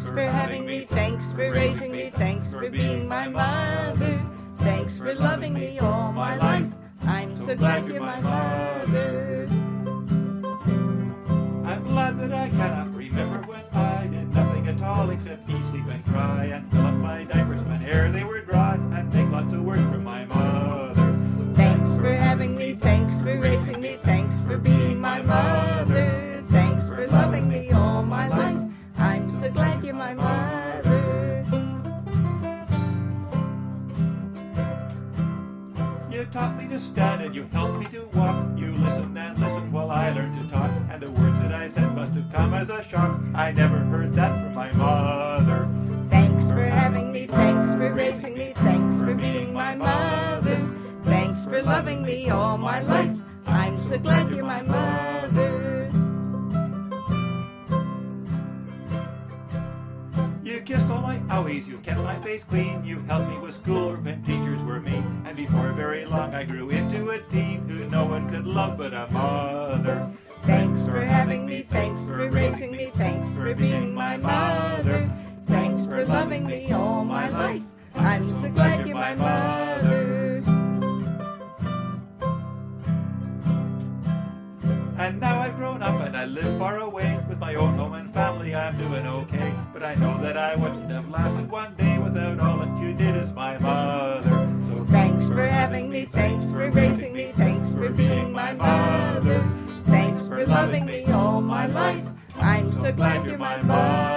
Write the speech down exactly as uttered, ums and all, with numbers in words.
for having me, thanks for raising me, thanks for being my mother. Thanks for loving me all my life. I'm so glad you're my mother. I'm glad that I cannot remember when I did nothing at all except eat, sleep, and cry, and fill up my diapers whenever they were dry, and make lots of work for my mother. Thanks for having me, thanks for raising me, thanks for being my mother. Thanks for loving me all my life. I'm so glad you're my mother. You taught me to stand and you helped me to walk. You listened and listened while I learned to talk, and the words that I said must have come as a shock. I never heard that from my mother. Thanks for having me, thanks for raising me, thanks for being my mother. Thanks for loving me all my life. I'm so glad you're my mother. You kissed all my owies, you kept my face clean, you helped me with school when teachers were mean, and before very long I grew into a teen who no one could love but a mother. Thanks for having me, thanks for raising me, thanks for being my mother. Thanks for loving me all my life. I'm so glad you're my mother. And now I've grown up and I live far away. With my own home and family I'm doing okay, but I know that I wouldn't have lasted one day without all that you did as my mother. So thanks for having me, thanks for raising me, thanks for being my mother. Thanks for loving me all my life. I'm so glad you're my mother.